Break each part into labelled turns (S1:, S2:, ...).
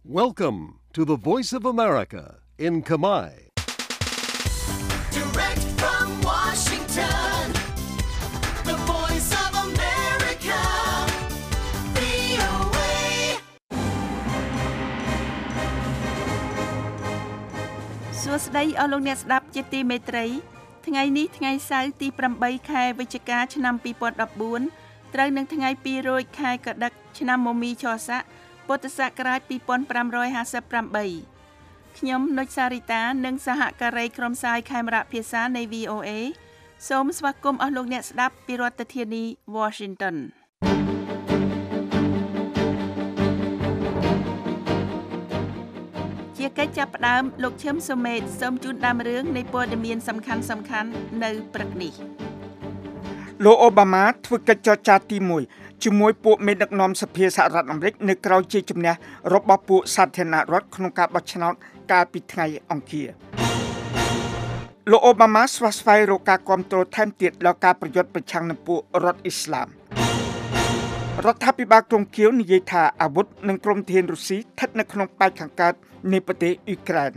S1: Welcome to the Voice of America in Khmer.
S2: Direct from Washington, the Voice of America, VOA.
S3: សួស្តីអស់លោកអ្នកស្ដាប់ជាទីមេត្រីថ្ងៃនេះថ្ងៃសៅរ៍ទី8ខែវិច្ឆិកាឆ្នាំ2014ត្រូវនឹងថ្ងៃ200ខែកដិកឆ្នាំមមីឆស័កពុទ្ធសករាជ2558ខ្ញុំនុចសារីតានិងសហការីក្រុមផ្សាយខេមរៈភាសានៃ VOA សូមស្វាគមន៍អស់លោកអ្នកស្ដាប់ពីរដ្ឋធានី Washingtonជាកិច្ចចាប់ផ្ដើមលោកឈឹមសុមេតសូមជូនដើមរឿងនៃព័ត៌មានសំខាន់ៗនៅព្រឹកនេះ
S4: លោកអូបាម៉ាធ្វើកិច្ចចរចាទី1ជាមួយពួកមេដឹកនាំសភាសហរដ្ឋអាមេរិកនៅក្រៅជ័យជំនះរបស់ពួកសាធារណរដ្ឋក្នុងការបោះឆ្នោតកាលពីថ្ងៃអង្គារលោកអូបាម៉ាស្វាស្វែងរកការគាំទ្រថែមទៀតដល់ការប្រយុទ្ធប្រឆាំងនឹងពួករដ្ឋអ៊ីស្លាមរដ្ឋាភិបាលក្រុងគៀវនិយាយថាអាវុធនិងក្រុមធានរុស្ស៊ីស្ថិតនៅក្នុងប៉ែកខាងកើតនៃប្រទេសអ៊ុយក្រែន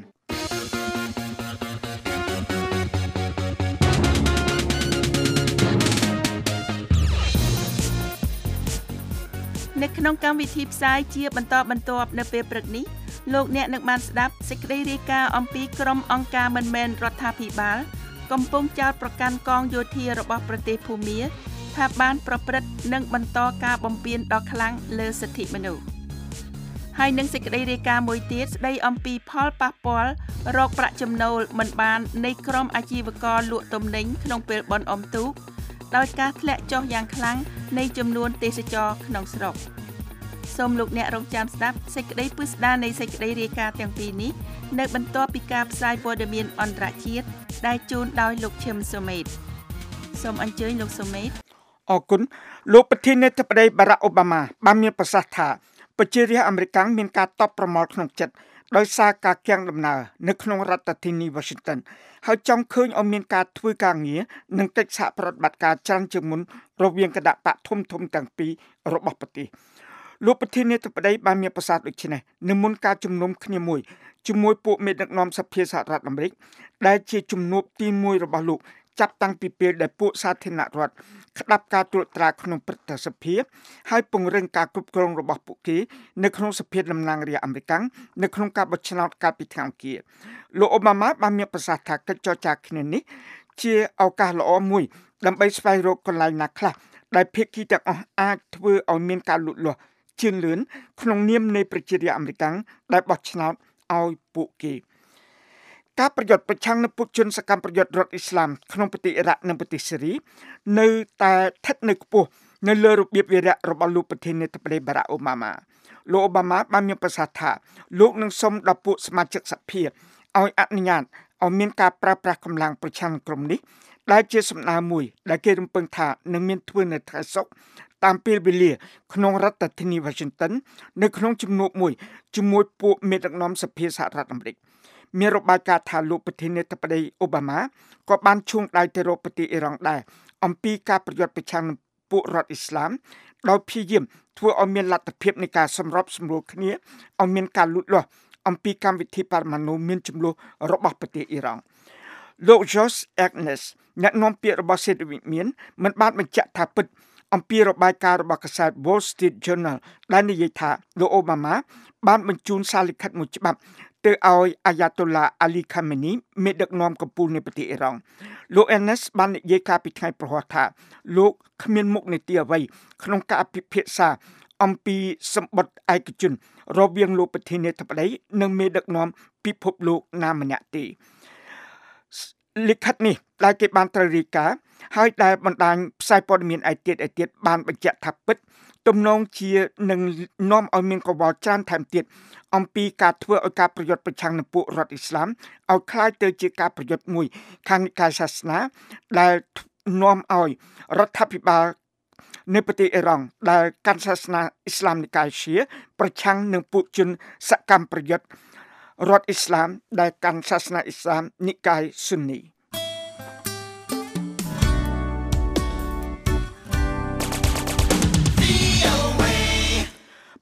S3: នៅក្នុងកម្មវិធីផ្សាយជាបន្តបន្ទាប់នៅពេលព្រឹកនេះលោកអ្នកនឹងបានស្ដាប់សេចក្តីរាយការណ៍អំពីក្រុមអង្គការមិនមែនរដ្ឋាភិបាលកំពុងចោទប្រកាន់កងយោធារបស់ប្រទេសភូមាថាបានប្រព្រឹត្តនិងបន្តការបំពានដ៏ខ្លាំងលើសិទ្ធិមនុស្សហើយនឹងសេចក្តីរាយការណ៍មួយទៀតស្ដីអំពីផលប៉ះពាល់រកប្រាក់ចំណូលមិនបាននៃក្រុមអាជីវករលក់ទំនិញក្នុងពេលបុណ្យអុំទូកដោយការធ្លាក់ចុះយ៉ាងខ្លាំងនៃចំនួនទេសចរក្នុងស្រុកសូមលោកអ្នករងចាំស្ដាប់សេចក្តីពិស្ដារនៃសេចក្តីរាយការណ៍ទាំងពីរនេះនៅបន្ទាប់ពីការផ្សាយព័ត៌មានអន្តរជាតិដែលជូនដោយលោកឈឹមសូមេតសូមអញ្ជើញលោកសូមេត
S4: អរគុណលោកប្រធានាធិបតីបារ៉ាក់អូបាម៉ាបានមានប្រសាសន៍ថាប្រជារាស្ត្រអាមេរិកមានការតបប្រមល់ក្នុងចិត្តដោយសារការគាំងដំណើរនៅក្នុងរដ្ឋធានី Washington ហើយចង់ឃើញឲ្យមានការធ្វើការងារនិងកិច្ចសហប្រតិបត្តិការច្រើនជាងមុនរវាងគណៈបកធំៗទាំងពីររបស់ប្រទេសលោកប្រធានាធិបតីបានមានប្រសាសន៍ដូចនេះនៅមុនការជំនុំគ្នាមួយជាមួយពួកមេដឹកនាំសភាសហរដ្ឋអាមេរិកដែលជាជំនួបទី1របស់លោកចាប់តាំងពីពេលដែលពួកសាធារណរដ្ឋក្តាប់ការត្រួតត្រាក្នុងព្រឹទ្ធសភាហើយពង្រឹងការគ្រប់គ្រងរបស់ពួកគេនៅក្នុងសភាតំណាងរាស្ត្រអាមេរិកនៅក្នុងការបោះឆ្នោតកាលពីថ្ងៃអង្គារលោកអូបាម៉ាបានមានប្រសាសន៍ថាកិច្ចចរចាគ្នានេះជាឱកាសល្អមួយដើម្បីស្វែងរកកន្លែងណាខ្លះដែលភាគីទាំងអស់អាចធ្វើឲ្យមានការលូតលាស់ជឿនលឿនក្នុងនាមនៃប្រជារាស្ត្រអាមេរិកដែលបោះឆ្នោតឲ្យពួកគេការប្រយុទ្ធប្រឆាំងនឹងពួកជនសកម្មប្រយុទ្ធរដ្ឋអ៊ីស្លាមក្នុងប្រទេសអ៊ីរ៉ាក់និងប្រទេសស៊េរីនៅតែស្ថិតនៅខ្ពស់នៅលើរបៀបវារៈរបស់លោកប្រធានាធិបតីបារ៉ាក់អូបាម៉ាលោកអូបាម៉ាបានមានប្រសាសន៍ថាលោកនឹងសុំដល់ពួកសមាជិកសភាឲ្យអនុញ្ញាតឲ្យមានការប្រើប្រាស់កម្លាំងប្រឆាំងក្រុមនេះដែលជាសំណើមួយដែលគេរំពឹងថានឹងមានធ្វើនៅថ្ងៃសុក្រតាមពេលវេលាក្នុងរដ្ឋធានី Washington នៅក្នុងជំនួបមួយជាមួយពួកមេដឹកនាំសភាសហរដ្ឋអាមេរិកមានរបាយការណ៍ថាលោកប្រធានាធិបតីអូបាម៉ាក៏បានឈួងដៃទៅរកប្រទេសអ៊ីរ៉ង់ដែរអំពីការប្រយុទ្ធប្រឆាំងនឹងពួករដ្ឋអ៊ីស្លាមដោយព្យាយាមធ្វើឲ្យមានលទ្ធភាពនៃការសម្របសម្រួលគ្នាឲ្យមានការលូតលាស់អំពីកម្មវិធីបរមាណុមានចំនួនរបស់ប្រទេសអ៊ីរ៉ង់លោក Josh Agnes អ្នកនាំពាក្យរបស់សេដ្ឋវិមានមិនបានបញ្ជាក់ថាពិតអំពីរបាយការណ៍របស់កាសែត Wall Street Journal ដែលនិយាយថាលោកអូបាម៉ាបានបញ្ជូនសារលិខិតមួយច្បាប់ទៅឲ្យអាយ៉ាតូឡាអាលីខាមេនីមេដឹកនាំកំពូលនៃប្រទេសអ៊ីរ៉ង់លោក Agnes បាននិយាយការពីថ្ងៃប្រហ័សថាលោកគ្មានមុខនីតិអ្វីក្នុងការពិភាក្សាអំពីសម្បត្តិឯកជនរវាងលោកប្រធានាធិបតីនិងមេដឹកនាំពិភពលោកណាម្នាក់ទេលិខិតនេះដែលគេបានត្រូវរាយការណ៍ហើយដែលបណ្ដាញផ្សាយព័ត៌មានឯទៀតបានបញ្ជាក់ថាពិតទំនងជានឹងនាំឲ្យមានកង្វល់ច្រើនថែមទៀតអំពីការធ្វើឲ្យការប្រយុទ្ធប្រឆាំងនឹងពួករដ្ឋអ៊ីស្លាមឲ្យคล้ายទៅជាការប្រយុទ្ធមួយខាងនិកាយសាសនាដែលនាំឲ្យរដ្ឋាភិបាលនៅប្រទេសអ៊ីរ៉ង់ដែលកាន់សាសនាអ៊ីស្លាមនិកាយឈីប្រឆាំងនឹងពួកជនសកម្មប្រយុទ្ធរដ្ឋអ៊ីស្លាមដែលកាន់សាសនាអ៊ីស្លាមនិកាយស៊ុននី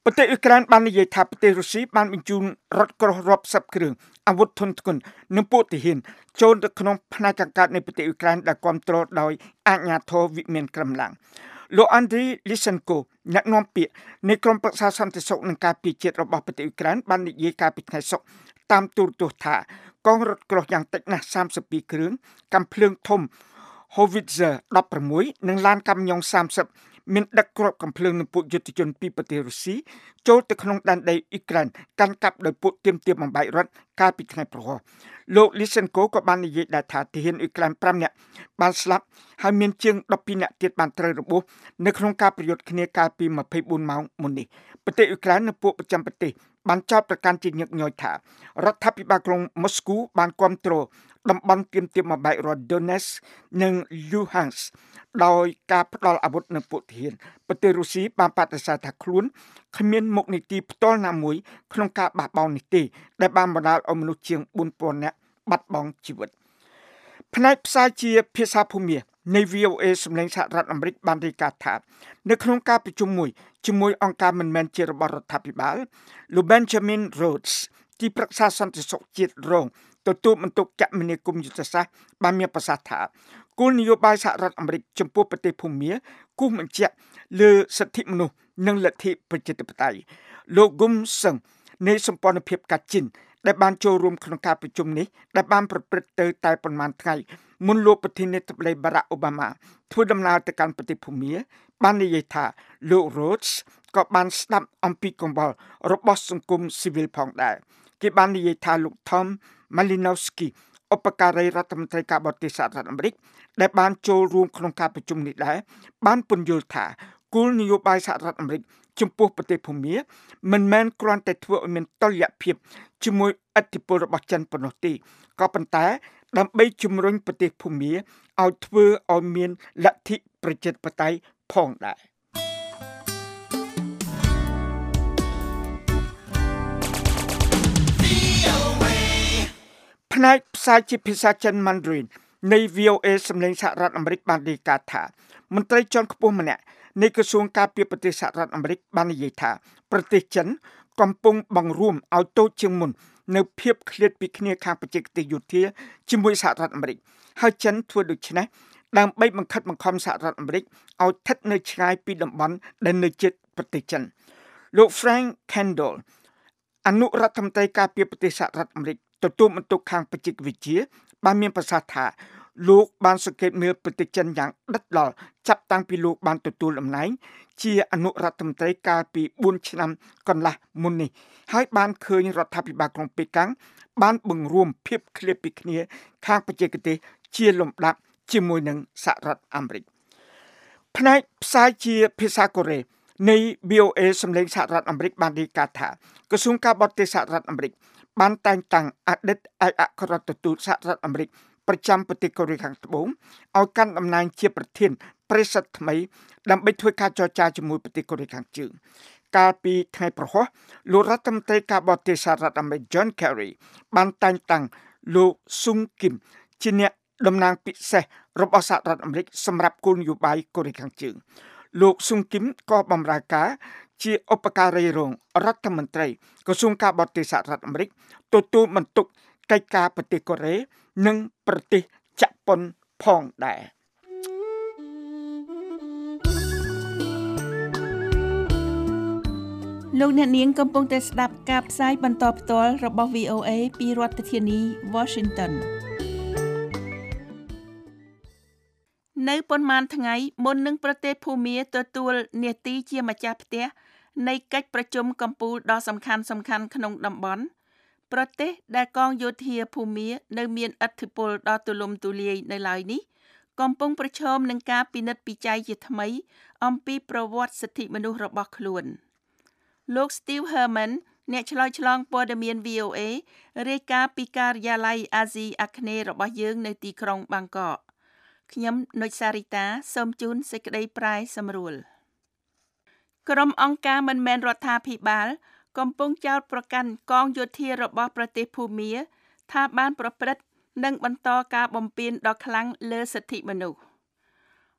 S4: ប្រទេសអ៊ុយក្រែនបាននិយាយថាប្រទេសរុស្ស៊ីបានបញ្ជូនរថក្រោះរាប់សិបគ្រឿងអាវុធធុនធ្ងន់និងពួកទាហានចូលទៅក្នុងផ្នែកខាងកើតនៃប្រទេសអ៊ុយក្រែនដែលគ្រប់គ្រងដោយអាជ្ញាធរវិមានក្រំឡាំងលោកអាន់ឌ្រីលីសិនកូអ្នកនាំពាក្យនៃក្រុមប្រឹក្សាសន្តិសុខនិងការពារជាតិរបស់ប្រទេសអ៊ុយក្រែនបាននិយាយកាលពីថ្ងៃសុក្រតាមទូរទស្សន៍ថាកងរថក្រោះយ៉ាងតិចណាស់32គ្រឿងកាំភ្លើងធំ Howitzer 16និងឡានកាំយ៉ុង30មានដឹកគ្រាប់កាំភ្លើងនិងពួកយុទ្ធជនពីប្រទេសរុស្ស៊ីចូលទៅក្នុងដែនដីអ៊ុយក្រែនកាន់កាប់ដោយពួកទាមទារបំបែករដ្ឋកាលពីថ្ងៃព្រហស្បតិ៍លោកលីសិនកូក៏បាននិយាយដែរថាទាហានអ៊ុយក្រែន5នាក់បានស្លាប់ហើយមានជាង12នាក់ទៀតបានត្រូវរបួសនៅក្នុងការប្រយុទ្ធគ្នាកាលពី24ម៉ោងមុននេះប្រទេសអ៊ុយក្រែននិងពួកប្រចាំប្រទេសបានចោទប្រកាន់ជាញឹកញយថារដ្ឋាភិបាលក្រុងម៉ូស្គូបានគ្រប់គ្រងតំបន់ទាមទារបំបែករដ្ឋ Donetsk និង Luhansk ដោយការផ្ដល់អាវុធនៅពួកទាហានប្រទេសរុស្ស៊ីបានបដិសេធថាខ្លួនគ្មានមុខនីតិផ្ទាល់ណាមួយក្នុងការបះបោរនេះទេដែលបានបណ្ដាលឲ្យមនុស្សជាង 4000 នាក់បាត់បង់ជីវិតផ្នែកផ្សាយជាភាសាភូមានៃ VOA សម្លេងសហរដ្ឋអាមេរិកបានរាយការណ៍ថានៅក្នុងការប្រជុំមួយជាមួយអង្គការមិនមែនជារបស់រដ្ឋាភិបាលលោក Benjamin Rhodes ទីប្រឹក្សាសន្តិសុខជាតិរងទទួលបន្ទុកគមនាគមន៍យុទ្ធសាស្ត្របានមានប្រសាសន៍ថាគោលនយោបាយសហរដ្ឋអាមេរិកចំពោះប្រទេសភូមាគូសបញ្ជាក់លើសិទ្ធិមនុស្សនិងលទ្ធិប្រជាធិបតេយ្យលោកហ្គុំសឹងនៃសម្ព័ន្ធភាពកាជីនដែលបានចូលរួមក្នុងការប្រជុំនេះដែលបានប្រព្រឹត្តទៅតែប៉ុន្មានថ្ងៃមុនលោកប្រធានាធិបតីបារ៉ាក់អូបាម៉ាធ្វើដំណើរទៅកាន់ប្រទេសភូមាបាននិយាយថាលោក Rhodes ក៏បានស្ដាប់អំពីកង្វល់របស់សង្គមស៊ីវិលផងដែរគេបាននិយាយថាលោក Tom Malinowski ឧបការីរដ្ឋមន្ត្រីការបរទេសសហរដ្ឋអាមេរិកដែលបានចូលរួមក្នុងការប្រជុំនេះដែរបានពន្យល់ថាគោលនយោបាយសហរដ្ឋអាមេរិកចំពោះប្រទេសភូមាមិនមែនគ្រាន់តែធ្វើឲ្យមានតុល្យភាពជាមួយឥទ្ធិពលរបស់ចិនប៉ុណ្ណោះទេក៏ប៉ុន្តែដើម្បីជំរុញប្រទេសភូមាឲ្យធ្វើឲ្យមានលទ្ធិប្រជាធិបតេយ្យផងដែរផ្នែកផ្សាយជាភាសាចិន Mandarin នៃ VOA សម្លេងសហរដ្ឋអាមេរិកបានរាយការណ៍ថាមន្ត្រីជាន់ខ្ពស់ម្នាក់នៃក្រសួងការពារប្រទេសសហរដ្ឋអាមេរិកបាននិយាយថាប្រទេសចិនកំពុងបង្រួមឲ្យតូចជាងមុននៅភាពឃ្លាតពីគ្នាខាងបច្ចេកទេសយោធាជាមួយសហរដ្ឋអាមេរិកហើយចិនធ្វើដូច្នេះដើម្បីបង្ខិតបង្ខំសហរដ្ឋអាមេរិកឲ្យស្ថិតនៅឆ្ងាយពីតំបន់ដែលនៅជិតប្រទេសចិនលោក Frank Kendall អនុរដ្ឋមន្ត្រីការពារប្រទេសសហរដ្ឋអាមេរិកទទួលបន្ទុកខាងបច្ចេកវិទ្យាបានមានប្រសាសន៍ថាលោកបានសង្កេតមើលប្រទេសចិនយ៉ាងដិតដល់ចាប់តាំងពីលោកបានទទួលតំណែងជាអនុរដ្ឋមន្ត្រីកាលពី4ឆ្នាំកន្លះមុននេះហើយបានឃើញរដ្ឋាភិបាលក្រុងប៉េកាំងបានបង្រួមភាពឃ្លាតពីគ្នាខាងបច្ចេកទេសជាលំដាប់ជាមួយនឹងសហរដ្ឋអាមេរិកផ្នែកផ្សាយជាភាសាកូរ៉េនៃ VOA សម្លេងសហរដ្ឋអាមេរិកបានរាយការណ៍ថាក្រសួងការបរទេសសហរដ្ឋអាមេរិកបានតែងតាំងអតីតឯកអគ្គរដ្ឋទូតសហរដ្ឋអាមេរិកប្រចាំប្រទេសកូរ៉េខាងត្បូងឲ្យកាន់តំណែងជាប្រធានប្រេសិតថ្មីដើម្បីធ្វើការចរចាជាមួយប្រទេសកូរ៉េខាងជើងកាលពីថ្ងៃប្រហ័សលោករដ្ឋមន្ត្រីការបរទេសសហរដ្ឋអាមេរិក John Kerry បានតែងតាំងលោក Sung Kim ជាអ្នកតំណាងពិសេសរបស់សហរដ្ឋអាមេរិកសម្រាប់គោលនយោបាយកូរ៉េខាងជើងលោក Sung Kim ក៏បម្រើការជាឧបការីរងរដ្ឋមន្ត្រីក្រសួងការបរទេសសហរដ្ឋអាមេរិកទទួលបន្ទុកកិច្ចការប្រទេសកូរ៉េនិងប្រទេសជប៉ុនផងដែរ
S3: លោកអ្នកនាងកំពុងតែស្ដាប់ការផ្សាយបន្តផ្ទាល់របស់ VOA ពីរដ្ឋធានី Washington នៅប៉ុន្មានថ្ងៃមុននឹងប្រទេសភូមាទទួលនាទីជាម្ចាស់ផ្ទះនៃកិច្ចប្រជុំកំពូលដ៏សំខាន់ក្នុងតំបន់ប្រទេសដែលកងយោធាភូមានៅមានឥទ្ធិពលដ៏ទូលំទូលាយនៅឡើយនេះកំពុងប្រឈមនឹងការពិនិត្យពិច័យជាថ្មីអំពីប្រវត្តិសិទ្ធិមនុស្សរបស់ខ្លួនលោក Steve Herman អ្នកឆ្លើយឆ្លងព័ត៌មាន VOA រាយការណ៍ពីការិយាល័យអាស៊ីអាគ្នេយ៍របស់យើងនៅទីក្រុងបាងកកខ្ញុំនុចសារីតាសូមជូនសេចក្តីប្រាយសម្រួលក្រុមអង្គការមិនមែនរដ្ឋាភិបាលកំពុងចោទប្រកាន់កងយោធារបស់ប្រទេសភូមាថាបានប្រព្រឹត្តនិងបន្តការបំពានដ៏ខ្លាំងលើសិទ្ធិមនុស្ស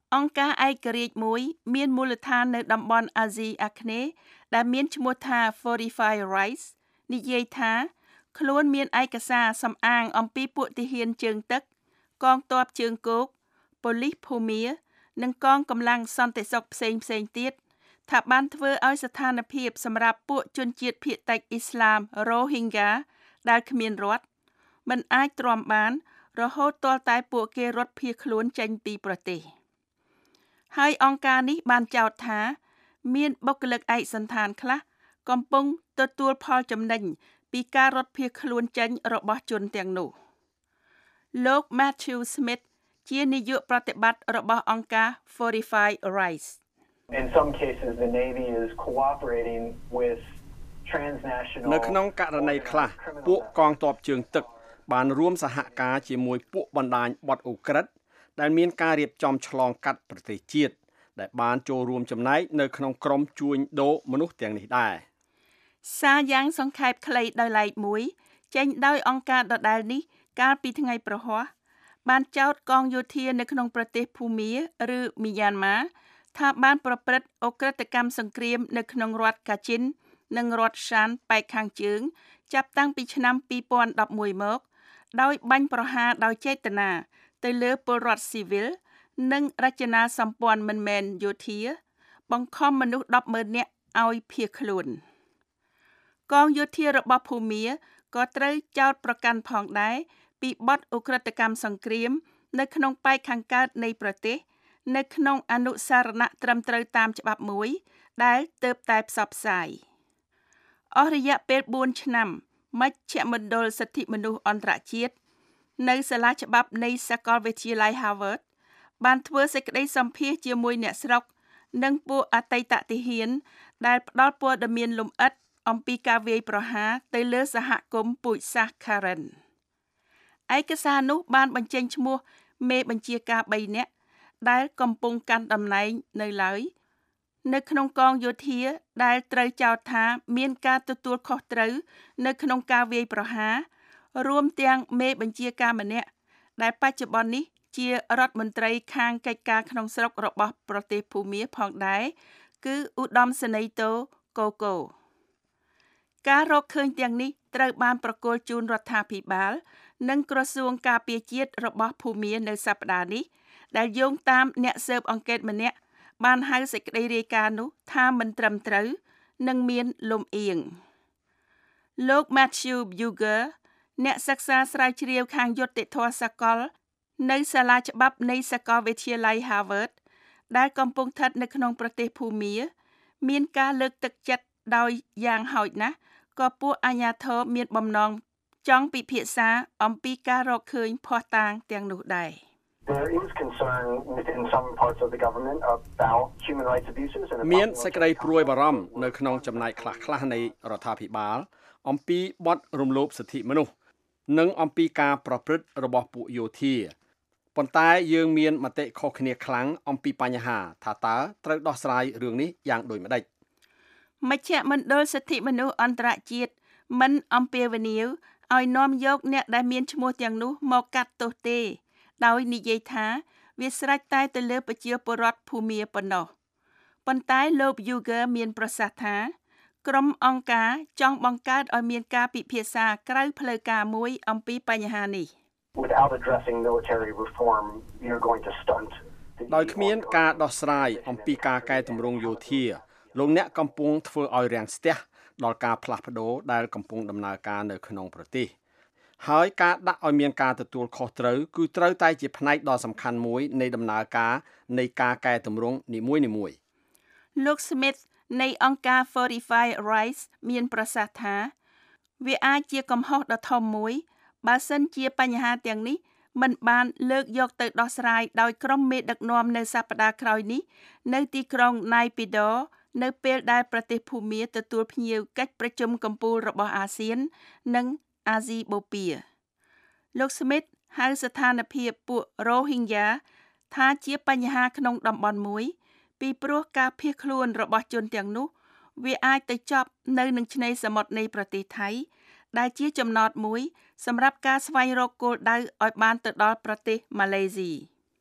S3: អង្គការឯករាជ្យមួយមានមូលដ្ឋាននៅតំបន់អាស៊ីអាគ្នេយ៍ដែលមានឈ្មោះថា Fortify Rights និយាយថាខ្លួនមានឯកសារសំអាងអំពីពួកទាហានជើងទឹកកងទ័ពជើងគោកប៉ូលីសភូមានិងកងកម្លាំងសន្តិសុខផ្សេងទៀតថាបានធ្វើឲ្យស្ថានភាពសម្រាប់ពួកជនជាតិភាគតិចអ៊ីស្លាម Rohingya ដែលគ្មានរដ្ឋមិនអាចទ្រាំបានរហូតទាល់តែពួកគេរត់ភៀសខ្លួនចេញពីប្រទេសហើយអង្គការនេះបានចោទថាមានបុគ្គលិកឯកសណ្ឋានខ្លះកំពុងទទួលផលចំណេញពីការរត់ភៀសខ្លួនចេញរបស់ជនទាំងនោះលោក Matthew Smith ជានាយកប្រតិបត្តិរបស់អង្គការ Fortify Rights
S5: In some cases the Navy is cooperating with transnational
S6: នៅក្នុងករណីខ្លះពួកកងទ័ពជើងទឹកបានរួមសហការជាមួយពួកបណ្ដាញបទអូក្រិដ្ឋដែលមានការរៀបចំឆ្លងកាត់ប្រទេសជាតិដែលបានចូលរួមចំណែកនៅក្នុងក្រុមជួញដូរមនុស្សទាំងនេះដែរ
S3: សារយ៉ាងសង្ខេបខ្លីដោយឡែកមួយចេញដោយអង្គការដដែលនេះកាលពីថ្ងៃប្រហ័សបានចោទកងយោធានៅក្នុងប្រទេសភូមាឬមីយ៉ាន់ម៉ាថាបានប្រព្រឹត្តអ ுக ្រិតកម្មសង្គ្រាមនៅក្នុងរដ្ឋកាជិននិងរដ្ឋសានប៉ែកខាងជើងចាប់តាំងពីឆ្នាំ2011មកដោយបាញ់ប្រហារដោយចេតនាទៅលើពលរដ្ឋស៊ីវិលនិងរចនាសម្ព័ន្ធមិនមែនយោធាបង្ខំមនុស្ស 100000 នាក់ឲ្យភៀសខ្លួនកងយោធារបស់ភូមាក៏ត្រូវចោទប្រកាន់ផងដែរពីបទឧក្រិដ្ឋកម្មសង្គ្រាមនៅក្នុងប៉ែកខាងកើតនៃប្រទេសនៅក្នុងអនុសារណៈត្រឹមត្រូវតាមច្បាប់មួយដែលទើបតែផ្សព្វផ្សាយអស់រយៈពេល4ឆ្នាំមជ្ឈមណ្ឌលសិទ្ធិមនុស្សអន្តរជាតិនៅសាលាច្បាប់នៃសាកលវិទ្យាល័យ Harvard បានធ្វើសេចក្តីសម្ភាសន៍ជាមួយអ្នកស្រុកនិងពួកអតីតទាហានដែលផ្ដល់ព័ត៌មានលម្អិតអំពីការវាយប្រហារទៅលើសហគមន៍ពូជសាសន៍ Karen ឯកសារនោះបានបញ្ចេញឈ្មោះមេបញ្ជាការ3នាក់ដែលកំពុងកាន់តំណែងនៅឡើយនៅក្នុងកងយោធាដែលត្រូវចោទថាមានការទទួលខុសត្រូវនៅក្នុងការវាយប្រហាររួមទាំងមេបញ្ជាការម្នាក់ដែលបច្ចុប្បន្ននេះជារដ្ឋមន្ត្រីខាងកិច្ចការក្នុងស្រុករបស់ប្រទេសភូមាផងដែរគឺឧត្តមសេនីយ៍តូកូកូការរកឃើញទាំងនេះត្រូវបានប្រគល់ជូនរដ្ឋាភិបាលនិងក្រសួងការពារជាតិរបស់ភូមានៅសប្តាហ៍នេះដែលយោងតាមអ្នកស៊ើបអង្កេតម្នាក់បានហៅសេចក្តីរាយការណ៍នោះថាមិនត្រឹមត្រូវនិងមានលំអៀងលោក Matthew Buger អ្នកសិក្សាស្រាវជ្រាវខាងយុត្តិធម៌សកលនៅសាលាច្បាប់នៃសាកលវិទ្យាល័យ Harvard ដែលកំពុងស្ថិតនៅក្នុងប្រទេសភូមាមានការលើកទឹកចិត្តដោយយ៉ាងហោចណាស់ក៏ពួកអាជ្ញាធរមានបំណងចង់ពិភាក្សាអំពីការរកឃើញភស្តុតាងទាំងនោះដែរ
S5: There is concern within some parts of the government about human rights abuses and
S6: មានសេចក្តីព្រួយបារម្ភនៅក្នុងចំណែកខ្លះៗនៃរដ្ឋាភិបាលអំពីបទរំលោភសិទ្ធិមនុស្សនិងអំពីការប្រព្រឹត្តរបស់ពួកយោធាប៉ុន្តែយើងមានមតិខុសគ្នាខ្លាំងអំពីបញ្ហាថាតើត្រូវដោះស្រាយរឿងនេះយ៉ាងដូចម្តេច
S3: មជ្ឈមណ្ឌលសិទ្ធិមនុស្សអន្តរជាតិមិនអំពាវនាវឲ្យនាំយកអ្នកដែលមានឈ្មោះទាំងនោះមកកាត់ទោសទេដោយនិយាយថាវាស្រេចតែទៅលើប្រជាពលរដ្ឋភូមាប៉ុណ្ណោះប៉ុន្តែលោក Buger មានប្រសាសន៍ថាក្រុមអង្គការចង់បង្កើតឲ្យមានការពិភាក្សាក្រៅផ្លូវការមួយអំពីបញ្ហានេះ
S5: Without addressing military reform you're going to stunt
S6: ដោយគ្មានការដោះស្រាយអំពីការកែតម្រង់យោធាលោកអ្នកកំពុងធ្វើឲ្យរាំងស្ទះដល់ការផ្លាស់ប្ដូរដែលកំពុងដំណើរការនៅក្នុងប្រទេសហើយការដាក់ឲ្យមានការទទួលខុសត្រូវគឺត្រូវតែជាផ្នែកដ៏សំខាន់មួយនៃដំណើរការនៃការកែតម្រង់នីមួយៗ
S3: លោក Smith នៃអង្គការ Fortify Rights មានប្រសាសន៍ថាវាអាចជាកំហុសដ៏ធំមួយបើសិនជាបញ្ហាទាំងនេះមិនបានលើកយកទៅដោះស្រាយដោយក្រុមមេដឹកនាំនៅសប្តាហ៍ក្រោយនេះនៅទីក្រុង Naypyidaw នៅពេលដែលប្រទេសភូមាទទួលភ្ញៀវកិច្ចប្រជុំកំពូលរបស់អាស៊ាននិងអាស៊ីបូព៌ាលោក Smith ហៅស្ថានភាពពួក Rohingya ថាជាបញ្ហាក្នុងតំបន់មួយពីព្រោះការភៀសខ្លួនរបស់ជនទាំងនោះវាអាចទៅចប់នៅនឹងឆ្នេរសមុទ្រនៃប្រទេសថៃដែលជាចំណតមួយសម្រាប់ការស្វែងរកគោលដៅឲ្យបានទៅដល់ប្រទេសម៉ាឡេស៊ី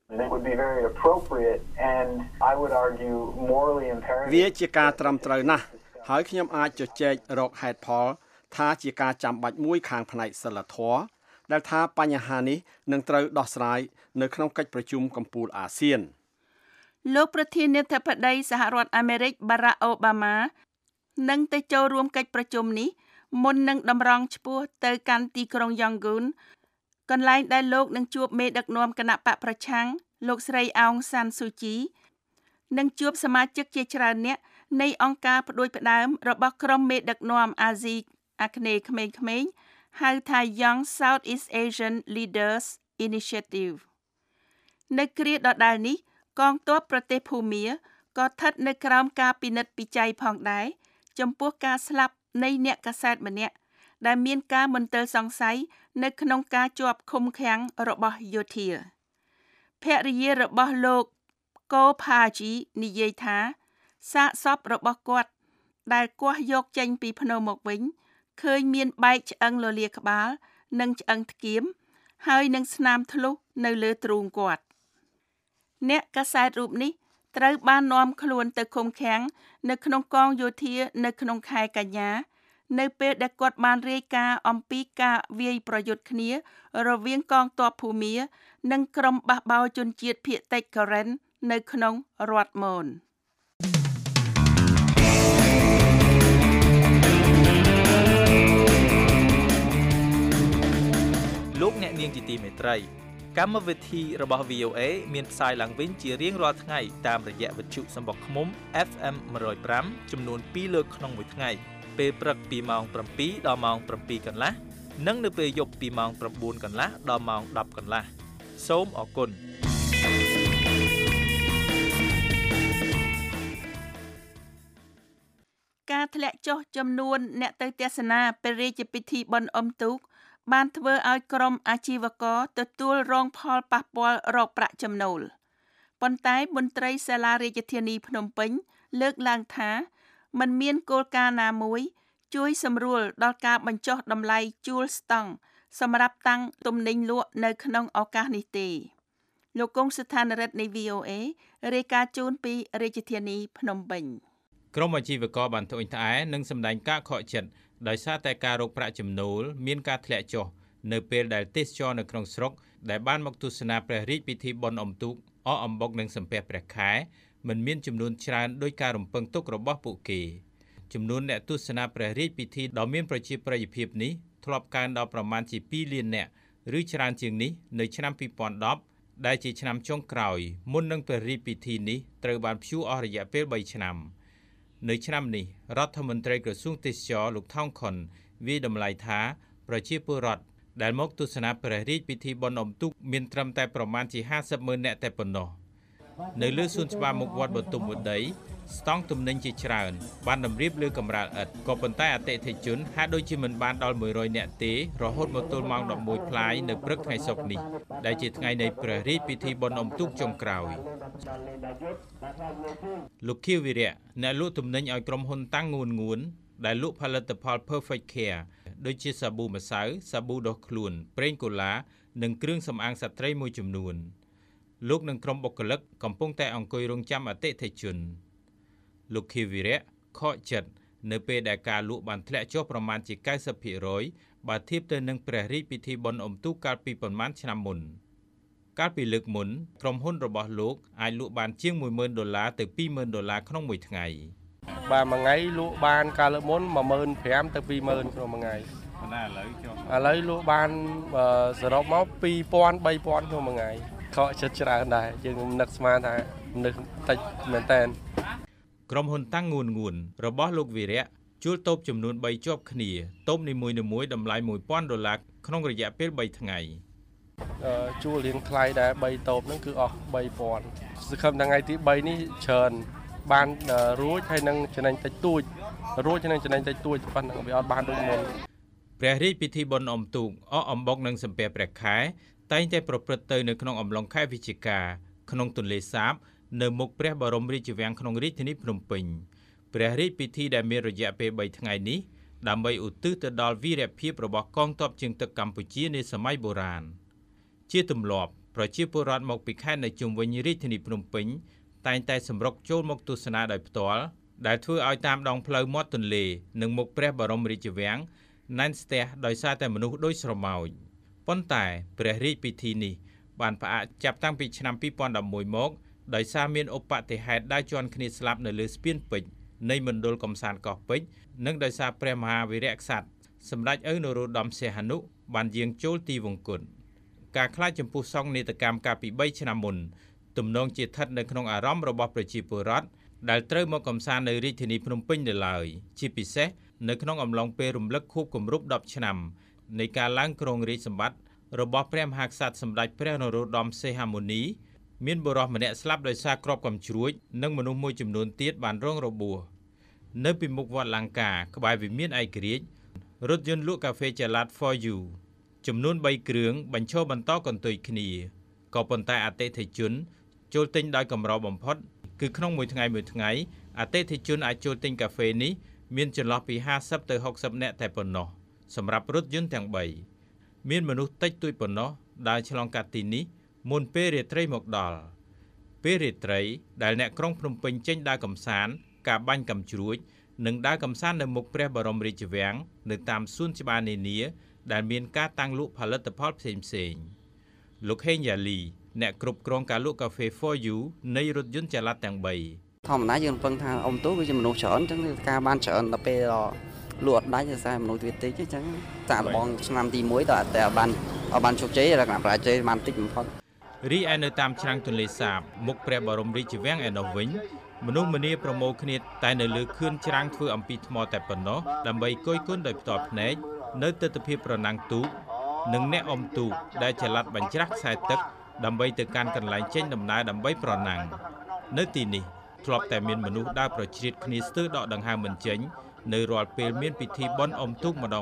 S5: It would be very appropriate and I would argue morally imperative.
S6: វាជាការត្រឹមត្រូវណាស់ហើយខ្ញុំអាចជជែករកហេតុផលថាជាការចាំបាច់មួយខាងផ្នែកសិលធម៌ដែលថាបញ្ហានេះនឹងត្រូវដោះស្រាយនៅក្នុងកិច្ចប្រជុំកំពូលអាស៊ាន
S3: លោកប្រធានាធិបតីសហរដ្ឋអាមេរិកបារ៉ាក់អូបាម៉ានឹងទៅចូលរួមកិច្ចប្រជុំនេះមុននឹងតម្រង់ឆ្ពោះទៅកាន់ទីក្រុងយ៉ង់ហ្គូនកន្លែងដែលលោកនឹងជួបមេដឹកនាំគណៈបកប្រឆាំងលោកស្រីអោងសានស៊ូជីនិងជួបសមាជិកជាច្រើនអ្នកនៃអង្គការផ្ដួចផ្ដើមរបស់ក្រុមមេដឹកនាំអាស៊ីអាគ្នេយ៍ក្មេងៗហៅថា Young Southeast Asian Leaders Initiative នៅគ្រាដដែលនេះកងទ័ពប្រទេសភូមាក៏ស្ថិតនៅក្រោមការពិនិត្យពិច័យផងដែរចំពោះការស្លាប់នៃអ្នកកាសែតម្នាក់ដែលមានការមន្ទិលសង្ស័យនៅក្នុងការជាប់ឃុំឃាំងរបស់យោធាភរិយារបស់លោកកូផាជីនិយាយថាសាកសពរបស់គាត់ដែលគាស់យកចេញពីភ្នៅមកវិញឃើញមានបែកឆ្អឹងលលាក្បាលនិងឆ្អឹងថ្គាមហើយនឹងស្នាមធ្លុះនៅលើទ្រូងគាត់អ្នកកាសែតរូបនេះត្រូវបាននាំខ្លួនទៅឃុំឃាំងនៅក្នុងកងយោធានៅក្នុងខែកញ្ញានៅពេលដែលគាត់បានរាយការណ៍អំពីការវាយប្រយុទ្ធគ្នារវាងកងទ័ពភូមានិងក្រុមបះបោរជនជាតិភាគតិចកូរ៉ែននៅក្នុងរដ្ឋម៉ូន
S7: លោកអ្នកនាងជាទីមេត្រីកម្មវិធីរបស់ VOA មានផ្សាយឡើងវិញជារៀងរាល់ថ្ងៃតាមរយៈវិទ្យុសំបុកឃ្មុំ FM 105ចំនួន2លើកក្នុងមួយថ្ងៃពេលព្រឹកពីម៉ោង 7 ដល់ម៉ោង 7 កន្លះនិងនៅពេលយប់ពីម៉ោង 9 កន្លះដល់ម៉ោង 10 កន្លះសូមអរគុណ
S3: ការធ្លាក់ចុះចំនួនអ្នកទៅទស្សនាព្រះរាជពិធីបុណ្យអុំទូកបានធ្វើឲ្យក្រុមអាជីវករទទួលរងផលប៉ះពាល់រកប្រាក់ចំណូលប៉ុន្តែមន្ត្រីសាលារាជធានីភ្នំពេញលើកឡើងថាมันមានគោលការណ៍ណាមួយជួយសម្រួលដល់ការបញ្ចុះតម្លៃជួលស្តង់សម្រាប់តាំងទំនិញលក់នៅក្នុងឱកាសនេះទេលោកកុងស្ថានរិទ្ធនៃ VOA រាយការណ៍ជូនពីរាជធានីភ្នំពេញ
S7: ក្រុមអាជីវករបានត្អូញត្អែនិងសម្ដែងការខកចិត្តដោយសារតែការរកប្រាក់ចំណូលមានការធ្លាក់ចុះនៅពេលដែលទេសចរនៅក្នុងស្រុកដែលបានមកទស្សនាព្រះរាជពិធីបុណ្យអុំទូកអកអំបុកនិងសំពះព្រះខែមិនមានចំនួនច្រើនដោយការរំពឹងទុករបស់ពួកគេចំនួនអ្នកទស្សនាព្រះរាជពិធីដ៏មានប្រជាប្រិយភាពនេះធ្លាប់កើនដល់ប្រមាណជា2លាននាក់ឬច្រើនជាងនេះនៅឆ្នាំ2010ដែលជាឆ្នាំចុងក្រោយមុននឹងព្រះរាជពិធីនេះត្រូវបានព្យួរអស់រយៈពេល3ឆ្នាំនៅឆ្នាំនេះរដ្ឋមន្ត្រីក្រសួងទេសចរលោកថោងខុនវាយតម្លៃថាប្រជាពលរដ្ឋដែលមកទស្សនាព្រះរាជពិធីបុណ្យអុំទូកមានត្រឹមតែប្រមាណជា50,000នាក់តែប៉ុណ្ណោះនៅលើសួនច្បារមុខវត្តបទុមវត្តីស្តង់ទំនិញជាច្រើនបានតម្រៀបលើកម្រាលឥដ្ឋក៏ប៉ុន្តែអតិថិជនហាក់ដូចជាមិនបានដល់100នាក់ទេរហូតមកទល់ម៉ោង11ផ្លាយនៅព្រឹកថ្ងៃសុក្រនេះដែលជាថ្ងៃនៃព្រះរាជពិធីបុណ្យអុំទូកចុងក្រោយលោកខៀវវិរៈអ្នកលក់ទំនិញឲ្យក្រុមហ៊ុនតាំងងួនដែលលក់ផលិតផល Perfect Care ដូចជាសាប៊ូម្សៅសាប៊ូដុសខ្លួនប្រេងកូឡានិងគ្រឿងសម្អាងស្ត្រីមួយចំនួនលោកនិងក្រុមបុគ្គលិកកំពុងតែអង្គុយរងចាំអតិថិជនលោកខៀវវិរៈខកចិត្តនៅពេលដែលការលក់បានធ្លាក់ចុះប្រមាណជា 90% បើធៀបទៅនឹងព្រះរាជពិធីបុណ្យអុំទូកកាលពីប្រមាណឆ្នាំមុនកាលពីលើកមុនក្រុមហ៊ុនរបស់លោកអាចលក់បានជាង$10,000 ទៅ$20,000ក្នុងមួយថ្ងៃ
S8: បាទមួយថ្ងៃលក់បានកាលលើកមុន15,000ទៅ20,000ក្នុងមួយថ្ងៃប៉ុន្តែឥឡូវចុះឥឡូវលក់បានសរុបមក2,000 3,000ក្នុងមួយថ្ងៃខកចិត្តច្រើនដែរយើងនឹកស្មានថានឹកតិចមែនតើ
S7: ក្រុមហ៊ុនតាំងងួនរបស់លោកវីរៈជួលតូបចំនួន3ជាប់គ្នាតូបនីមួយៗតម្លៃ$1,000ក្នុងរយៈពេល3ថ្ងៃ
S8: ជួលរៀងថ្លៃដែរ3តូបហ្នឹងគឺអស់3,000សង្ឃឹមថ្ងៃទី3នេះច្រើនបានរួចហើយនឹងចំណេញតិចតួចរួចនឹងចំណេញតិចតួចប៉ុណ្ណឹងវាអត់បានដូចមុន
S7: ព្រះរាជពិធីបុណ្យអុំទូកអកអំបុកនិងសំពះព្រះខែតែងតែប្រព្រឹត្តទៅនៅក្នុងអំឡុងខែវិច្ឆិកាក្នុងទន្លេសាបនៅមុខព្រះបរមរាជវាំងក្នុងរាជធានីភ្នំពេញព្រះរាជពិធីដែលមានរយៈពេល3ថ្ងៃនេះដើម្បីឧទ្ទិសទៅដល់វីរភាពរបស់កងទ័ពជើងទឹកកម្ពុជានាសម័យបុរាណជាទម្លាប់ប្រជាពលរដ្ឋមកពីខេត្តនៅជុំវិញរាជធានីភ្នំពេញតែងតែសម្រុកចូលមកទស្សនាដោយផ្ទាល់ដែលធ្វើឲ្យតាមដងផ្លូវមាត់ទន្លេនិងមុខព្រះបរមរាជវាំងណែនស្ទះដោយសារតែមនុស្សដូចស្រមោចប៉ុន្តែព្រះរាជពិធីនេះបានផ្អាកចាប់តាំងពីឆ្នាំ2011មកដោយសារមានឧបតិហេតុដើរជន់គ្នាស្លាប់នៅលើស្ពានពេជ្រនៃមណ្ឌលកំសាន្តកោះពេជ្រនិងដោយសារព្រះមហាវីរក្សត្រសម្ដេចឪនរោត្តមសីហនុបានយាងចូលទីវង្គតការខ្លាចចំពោះសង្ឃនេតកម្មកាលពី3ឆ្នាំមុនទំនងជាស្ថិតនៅក្នុងអារម្មណ៍របស់ប្រជាពលរដ្ឋដែលត្រូវមកកំសាន្តនៅរាជធានីភ្នំពេញនៅឡើយជាពិសេសនៅក្នុងអំឡុងពេលរំលឹកខួបគម្រប់10ឆ្នាំនៃការឡើងគ្រងរាជ្យសម្បត្តិរបស់ព្រះមហាក្សត្រសម្ដេចព្រះនរោត្តមសីហមុនីមានបុរសម្នាក់ស្លាប់ដោយសារគ្រាប់កាំជ្រួចនិងមនុស្សមួយចំនួនទៀតបានរងរបួសនៅពីមុខវត្តលង្កាក្បែរវិមានឯករាជ្យរថយន្តលក់កាហ្វេចល័ត For You ចំនួន3គ្រឿងបញ្ឈរបន្តកន្ទុយគ្នាក៏ប៉ុន្តែអតិថិជនចូលទិញដោយកម្របំផុតគឺក្នុងមួយថ្ងៃអតិថិជនអាចចូលទិញកាហ្វេនេះមានចន្លោះពី50ទៅ60នាក់តែប៉ុណ្ណោះសម្រាប់រថយន្តទាំង3មានមនុស្សតិចតួចប៉ុណ្ណោះដើរឆ្លងកាត់ទីនេះមុនពេលរាត្រីមកដល់ពេលរាត្រីដែលអ្នកក្រុងភ្នំពេញចេញដើរកម្សាន្តការបាញ់កាំជ្រួចនិងដើរកម្សាន្តនៅមុខព្រះបរមរាជវាំងនៅតាមសួនច្បារនានាដែលមានការតាំងលក់ផលិតផលផ្សេងៗលោកហេងយ៉ាលីអ្នកគ្រប់គ្រងការលក់កាហ្វេ For You នៃរថយន្តចល័តទាំង3
S9: ធម្មតាយើងពឹងថាអ៊ំទូគឺជាមនុស្សច្រើនអញ្ចឹងការបានច្រើនដល់ពេលលក់អត់ដាច់តែមនុស្សទៀតតិចអញ្ចឹងតាក់លបងឆ្នាំទី1តែបានជោគជ័យរកប្រាជ័យបានតិចបំផុត
S7: រីឯនៅតាមច្រាំងទន្លេសាបមុខព្រះបរមរាជវាំងឯនោះវិញមនុស្សម្នាប្រមូលគ្នាតែនៅលើខឿនច្រាំងធ្វើអំពីថ្មតែប៉ុណ្ណោះដើម្បីគយគន់ដោយផ្ទាល់ភ្នែកនៅទិដ្ឋភាពប្រណាំងទូកនិងអ្នកអុំទូកដែលចល័តបញ្ច្រាស់ខ្សែទឹកដើម្បីទៅកាន់កន្លែងចេញដំណើរដើម្បីប្រណាំងនៅទីនេះធ្លាប់តែមានមនុស្សដើរប្រជ្រៀតគ្នាស្ទើរដកដង្ហើមមិនចេញនៅរាល់ពេលមានពិធីបុណ្យអុំទូកម្ដង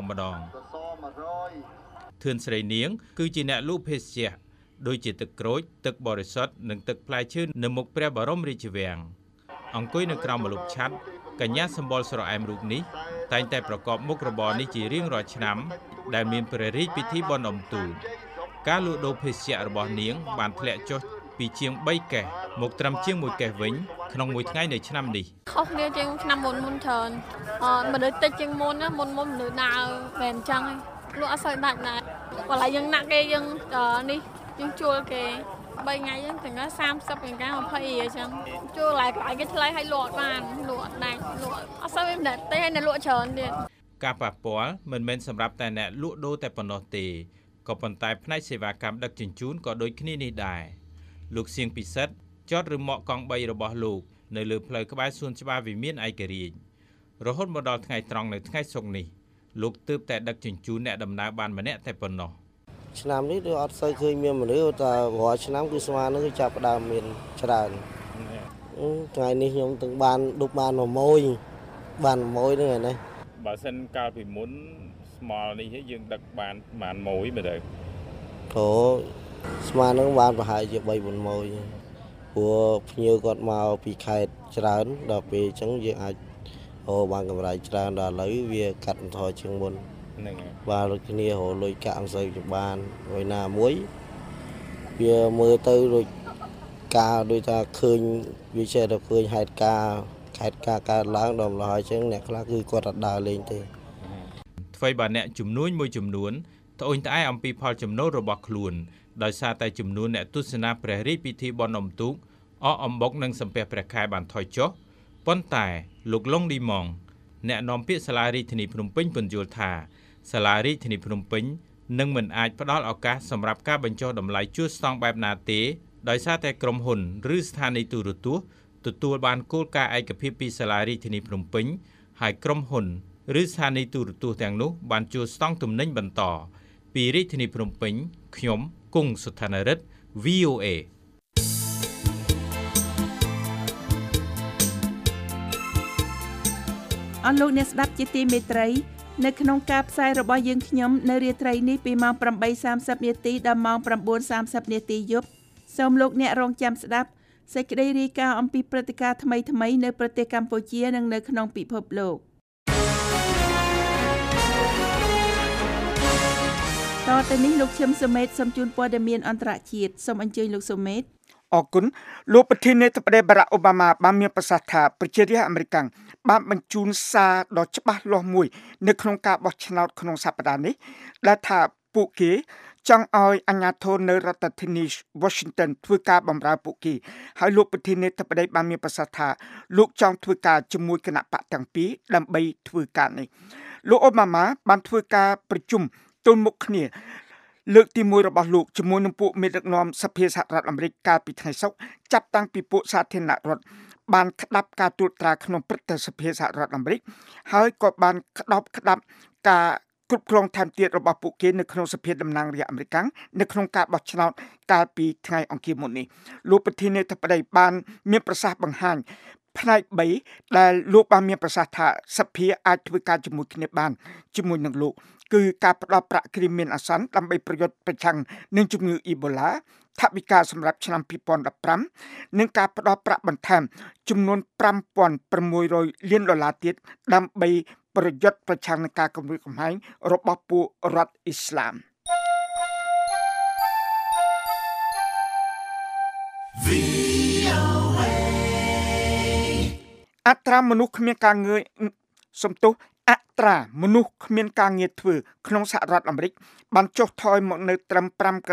S7: ធឿនស្រីនាងគឺជាអ្នកលក់ភេសជ្ជៈដូចជាទឹកក្រូចទឹកបរិសុទ្ធនិងទឹកផ្លែឈើនៅមុខព្រះបរមរាជវាំងអង្គុយនៅក្រោមម្លប់ឆ័ត្រកញ្ញាសម្បល់ស្រអែមរូបនេះតែងតែប្រកបមុខរបរនេះជារៀងរាល់ឆ្នាំដែលមានព្រះរាជពិធីបុណ្យអុំទូកការលក់ដូរភេសជ្ជៈរបស់នាងបានធ្លាក់ចុះពីជាង3កេសមកត្រឹមជាង1កេសវិញក្នុងមួយថ្ងៃនៅឆ្នាំនេះ
S10: ខុសគ្នាជាងឆ្នាំមុនច្រើនមនុស្សតិចជាងមុនមនុស្សដើរមែនអញ្ចឹងលក់អត់សូវដាច់ណាស់បើឡើយយើងណាក់គេយើងនេះយើងជួលគេ3ថ្ងៃហ្នឹងទាំង30ទាំង20អញ្ចឹងជួលឡាយគេថ្លៃឲ្យលក់បានលក់ដាច់លក់អត់សូវមានតែតែអ្នកលក់ច្រើនទៀត
S7: ការប៉ះពាល់មិនមែនសម្រាប់តែអ្នកលក់ដូរតែប៉ុណ្ណោះទេក៏ប៉ុន្តែផ្នែកសេវាកម្មដឹកជញ្ជូនក៏ដូចគ្នានេះដែរលោកសៀងពិសិដ្ឋចតរឺម៉កកង់3របស់លោកនៅលើផ្លូវក្បែរសួនច្បារវិមានឯករាជ្យរហូតមកដល់ថ្ងៃត្រង់នៅថ្ងៃសុក្រនេះលោកទើបតែដឹកជញ្ជូនអ្នកដំណើរបានម្នាក់តែប៉ុណ្ណោះ
S11: ឆ្នាំនេះដូចអត់សូវឃើញមានមនុស្សតែរាល់ឆ្នាំគឺស្មើនឹងចាប់ផ្ដើមមានច្រើនថ្ងៃនេះខ្ញុំទាំងបានដុបបាន1ម៉ួយហ្នឹងឯនេះ
S7: បើសិនកាលពីមុនស្មល់នេះយើងដឹកបានប្រហែល1ម៉ួយមើលទៅ
S11: អូស្មើនឹងបានប្រហែលជា3-4ម៉ួយព្រោះភ្ញៀវគាត់មកពីខេត្តច្រើនដល់ពេលអញ្ចឹងយើងអាចបានកម្រៃច្រើនដល់ឥឡូវវាកាត់បន្ថយជាងមុន
S7: ហ្នឹងហើយ
S11: បាទដូចគ្នារលុយកាក់អង្សើចបានហើយណាមួយវាមើលទៅដូចការដូចថាឃើញវាចេះតែឃើញហេតុការកើតឡើងដល់ម្ល៉េះហើយអញ្ចឹងអ្នកខ្លះគឺគាត់អត់ដើរលេងទេ
S7: ថ្មីបើអ្នកជំនួញមួយចំនួនត្អូញត្អែអំពីផលចំណូលរបស់ខ្លួនដោយសារតែចំនួនអ្នកទស្សនាព្រះរាជពិធីបុណ្យអុំទូកអំបុកនិងសំពះព្រះខែបានថយចុះប៉ុន្តែលោកឡុងឌីម៉ងអ្នកនាំពាក្យសាលារាជធានីភ្នំពេញពន្យល់ថាសាលារាជធានីភ្នំពេញនឹងមិនអាចផ្ដល់ឱកាសសម្រាប់ការបញ្ចុះតម្លៃជួលស្តង់បែបណាទេដោយសារតែក្រុមហ៊ុនឬស្ថានីយទូរទស្សន៍ទទួលបានគោលការណ៍ឯកភាពពីសាលារាជធានីភ្នំពេញហើយក្រុមហ៊ុនឬស្ថានីយទូរទស្សន៍ទាំងនោះបានជួលស្តង់ទំនិញបន្តពីរាជធានីភ្នំពេញខ្ញុំគង់សុថានរិទ្ធ VOA
S3: អស់លោកអ្នកស្ដាប់ជាទីមេត្រីនៅក្នុងការផ្សាយរបស់យើងខ្ញុំនៅរាត្រីនេះពីម៉ោង 8:30 នាទីដល់ម៉ោង 9:30 នាទីយប់សូមលោកអ្នករងចាំស្ដាប់សេចក្តីរាយការណ៍អំពីព្រឹត្តិការណ៍ថ្មីៗនៅប្រទេសកម្ពុជានិងនៅក្នុងពិភពលោកតទៅនេះលោកឈឹមសុមេតសូមជូនព័ត៌មានអន្តរជាតិសូមអញ្ជើញលោកសុមេត
S4: អរគុណលោកប្រធានាធិបតីបារ៉ាក់អូបាម៉ាបានមានប្រសាសន៍ថាប្រជារាស្ត្រអាមេរិកបានបញ្ជូនសារដ៏ច្បាស់លាស់មួយនៅក្នុងការបោះឆ្នោតក្នុងសប្តាហ៍នេះដែលថាពួកគេចង់ឲ្យអាជ្ញាធរនៅរដ្ឋធានី Washington ធ្វើការបម្រើពួកគេហើយលោកប្រធានាធិបតីបានមានប្រសាសន៍ថាលោកចង់ធ្វើការជាមួយគណៈបកទាំងពីរដើម្បីធ្វើការនេះលោកអូបាម៉ាបានធ្វើការប្រជុំទល់មុខគ្នាលើកទី1របស់លោកជាមួយនឹងពួកមេដឹកនាំសភាសហរដ្ឋអាមេរិកកាលពីថ្ងៃសុក្រចាប់តាំងពីពួកសាធារណរដ្ឋបានក្តាប់ការត្រួតត្រាក្នុងព្រឹទ្ធសភាសហរដ្ឋអាមេរិកហើយក៏បានក្តាប់ការគ្រប់គ្រងថែមទៀតរបស់ពួកគេនៅក្នុងសភាតំណាងរាស្ត្រអាមេរិកនៅក្នុងការបោះឆ្នោតកាលពីថ្ងៃអង្គារមុននេះលោកប្រធានាធិបតីបានមានប្រសាសន៍បង្ហាញផ្នែក3ដែលលោកបានមានប្រសាសន៍ថាសភាអាចធ្វើការជាមួយគ្នាបានជាមួយនឹងលោកគឺការផ្ដល់ប្រាក់គ្រាមានអាសន្នដើម្បីប្រយុទ្ធប្រឆាំងនឹងជំងឺអ៊ីបូឡាថវិកាសម្រាប់ឆ្នាំ2015និងការផ្ដល់ប្រាក់បន្ថែមចំនួន$5,600 លានទៀតដើម្បីប្រយុទ្ធប្រឆាំងនឹងការគំរាមកំហែងរបស់ពួករដ្ឋអ៊ីស្លាមអត្រាមនុស្សគ្មានការងារអត្រាមនុស្សគ្មានការងារធ្វើក្នុងសហរដ្ឋអាមេរិកបានចុះថយមកនៅត្រឹម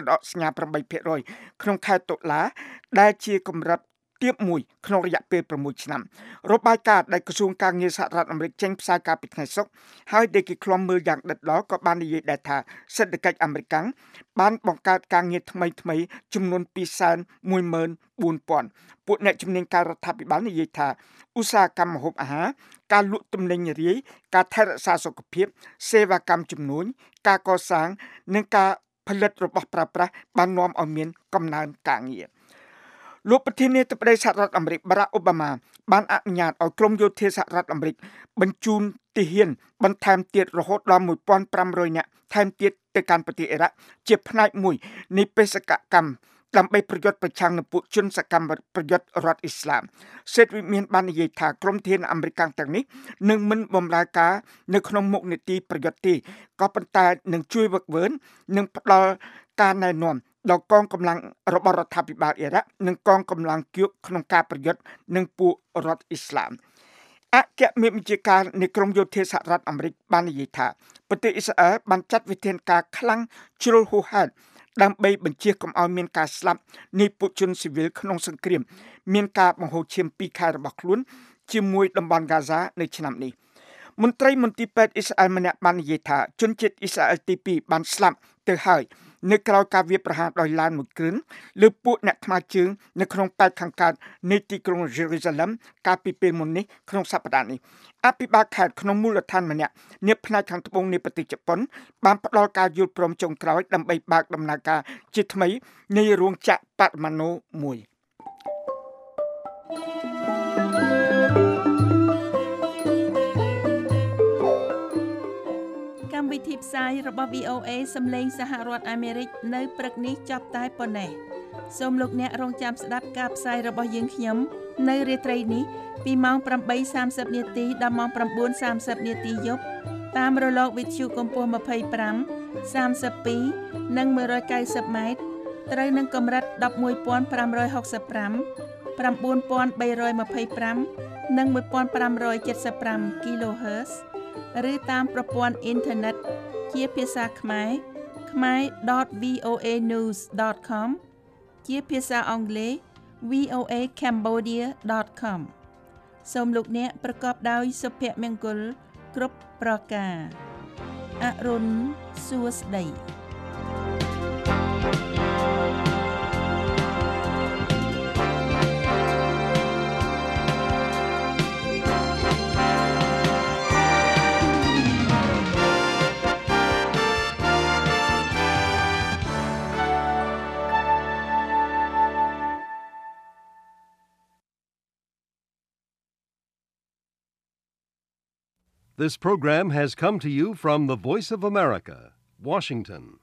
S4: 5.8% ក្នុងខែតុលាដែលជាកម្រិតទាបមួយក្នុងរយៈពេល6ឆ្នាំរបាយការណ៍ដែលក្រសួងការងារសហរដ្ឋអាមេរិកចេញផ្សាយកាលពីថ្ងៃសុក្រហើយដែលគេឃ្លាំមើលយ៉ាងដិតដល់ក៏បាននិយាយដែរថាសេដ្ឋកិច្ចអាមេរិកបានបង្កើតការងារថ្មីចំនួន 214,000 ពួកអ្នកជំនាញការរដ្ឋាភិបាលនិយាយថាឧស្សាហកម្មម្ហូបអាហារការលក់ទំនិញរាយការថែរក្សាសុខភាពសេវាកម្មជំនួញការកសាងនិងការផលិតរបស់ប្រើប្រាស់បាននាំឲ្យមានកំណើនការងារលោកប្រធានាធិបតីសហរដ្ឋអាមេរិកបារ៉ាក់អូបាម៉ាបានអនុញ្ញាតឲ្យក្រមយោធាសហរដ្ឋអាមេរិកបញ្ជូនទាហានបន្ថែមទៀតរហូតដល់ 1,500 នាក់ថែមទៀតទៅកាន់ប្រទេសអ៊ីរ៉ាក់ជាផ្នែកមួយនៃបេសកកម្មដើម្បីប្រយុទ្ធប្រឆាំងនឹងពួកជនសកម្មប្រយុទ្ធរដ្ឋអ៊ីស្លាមសេតវិមានបាននិយាយថាក្រុមធានអាមេរិកទាំងនេះនឹងមិនបម្រើការនៅក្នុងមុខនីតិប្រយុទ្ធទេក៏ប៉ុន្តែនឹងជួយវឹកវើនិងផ្ដល់ការណែនាំដល់កងកម្លាំងរបស់រដ្ឋាភិបាលអ៊ីរ៉ាក់និងកងកម្លាំងគៀកក្នុងការប្រយុទ្ធនឹងពួករដ្ឋអ៊ីស្លាមអគ្គមេបញ្ជាការនៃក្រមយោធាសហរដ្ឋអាមេរិកបាននិយាយថាប្រទេសអ៊ីស្រាអែលបានចាត់វិធានការខ្លាំងជ្រុលហួសហេតុដើម្បីបញ្ជាកុំឲ្យមានការស្លាប់នៃពលជនស៊ីវិលក្នុងសង្គ្រាមមានការបង្ហូរឈាម2ខែរបស់ខ្លួនជាមួយតំបន់ហ្គាហ្សានៅឆ្នាំនេះមន្ត្រីមន្ទីរពេទ្យអ៊ីស្រាអែលម្នាក់បាននិយាយថាជនជាតិអ៊ីស្រាអែលទី2បានស្លាប់ទៅហើយនៅក្រៅការវាយប្រហារដោយឡានមួយគ្រឿងលើពួកអ្នកថ្មើរជើងនៅក្នុងប៉ែកខាងកើតនៃទីក្រុងយេរូសាឡឹមកាលពីពេលមុននេះក្នុងសប្តាហ៍នេះអភិបាលខេត្តក្នុងមូលដ្ឋានម្នាក់នាផ្នែកខាងត្បូងនៃប្រទេសជប៉ុនបានផ្ដល់ការយល់ព្រមចុងក្រោយដើម្បីបើកដំណើរការជាថ្មីនៃរោងចក្របរមាណូមួយ
S3: កម្មវិធីផ្សាយរបស់ VOA សំឡេងសហរដ្ឋអាមេរិកនៅព្រឹកនេះចប់តែប៉ុណ្ណេះសូមលោកអ្នករងចាំស្ដាប់ការផ្សាយរបស់យើងខ្ញុំនៅរាត្រីនេះពីម៉ោង 8:30 នាទីដល់ម៉ោង 9:30 នាទីយប់តាមរលកវិទ្យុកម្ពស់ 25 32 និង 190 ម៉ែត្រត្រូវនឹងកម្រិត 11,565 9,325 និង 1,575 kHz ឬតាមប្រព័ន្ធអ៊ីនធឺណិតជាភាសាខ្មែរខ្មែរ.voanews.com ជាភាសាអង់គ្លេស voacambodia.com សូមលោកអ្នកប្រកបដោយសុភមង្គលគ្រប់ប្រការអរុនសួស្តី
S1: This program has come to you from the Voice of America, Washington.